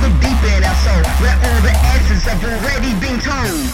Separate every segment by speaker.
Speaker 1: Look deep in our soul, where all the answers have already been told.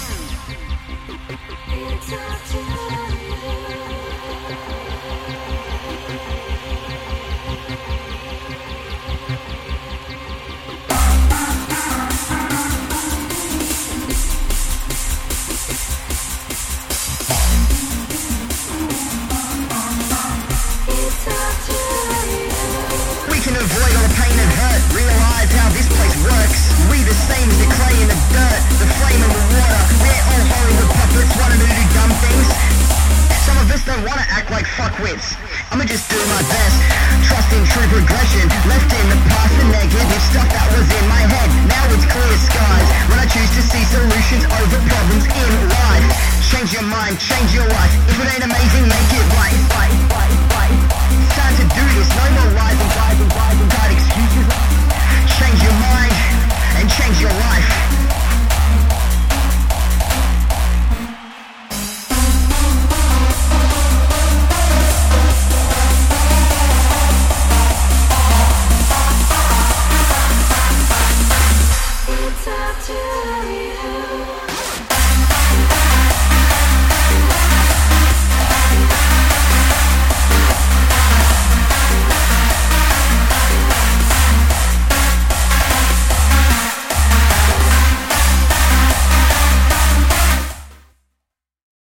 Speaker 1: We can avoid all the pain and hurt, realize how this place works. We the same as the clay in the dirt, the flame in the water. We're all Hollywood puppets, wanting to do dumb things. Some of us don't want to act like fuckwits. I'ma just do my best, trusting true progression. Left in the past the negative stuff that was in my head. Now it's clear skies when I choose to see solutions over problems in life. Change your mind, change your life. If it ain't amazing, make it right. It's time to do this, no more lies and tired excuses. Change your mind and change your life.
Speaker 2: It's up to you.